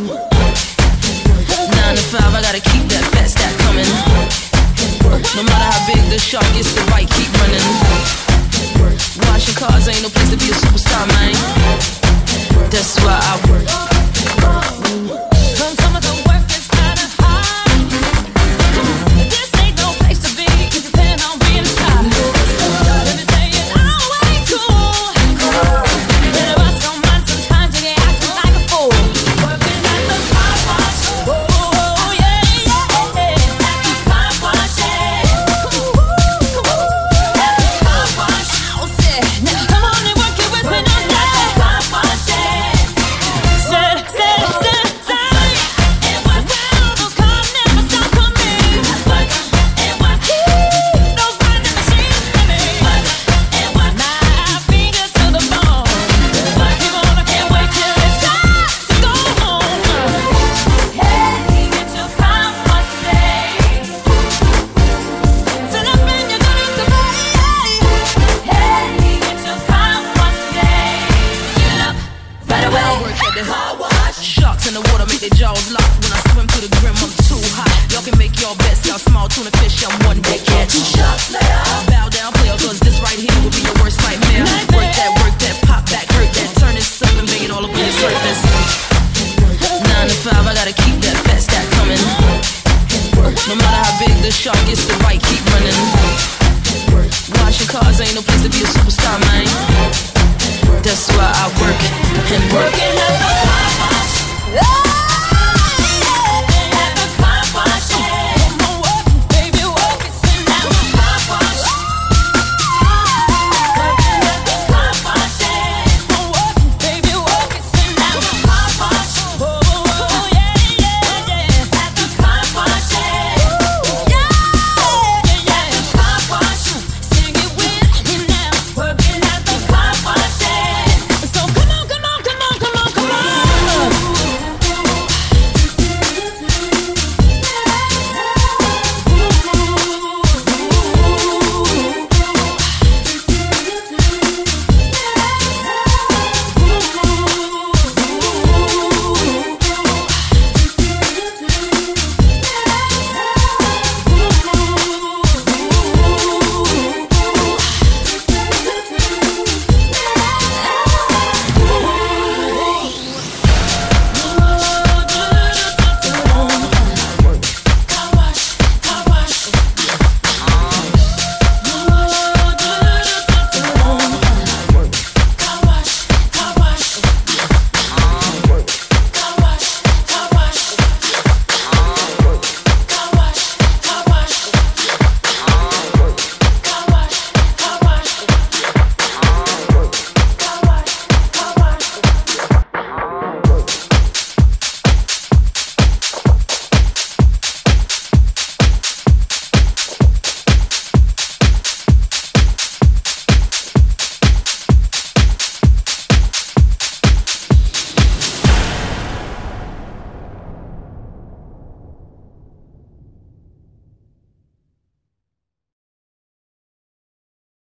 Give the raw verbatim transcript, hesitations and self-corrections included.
Nine to five, I gotta keep that fat stack coming. No matter how big the shark gets, the bite keep running. Washing cars ain't no place to be a superstar, man. That's why I work. Cause some of the work is kinda hard. This ain't no place to be if you plan on being a star. Let me tell you, it's always cool. Better watch your mind sometimes you get acting like a fool. Working at the car wash. Oh yeah, yeah, yeah. At the car wash, yeah. At the car wash. Oh, say, now come on and work it with me now. At the car wash, yeah. Said, said, said, said. And work well, those cars never stop coming. Work and work. Those grinding machines for me. Work and work. My fingers to the bone. Work, you wanna can't wait till it's time to go home. Hey, get your car wash today. Sit up and you're gonna have to pay. Hey, get your car wash today. Give it up right away. Work at the car wash. Sharks in the water make their jaws lock. When I swim to the grim, I'm too hot. Y'all can make your best, y'all small tuna fish, I'm one day catch. Sharks later. Bow down, player, cause this right here will be your worst nightmare. Work that, work that, pop back, hurt that, turn this up and bang it all up in your surfing.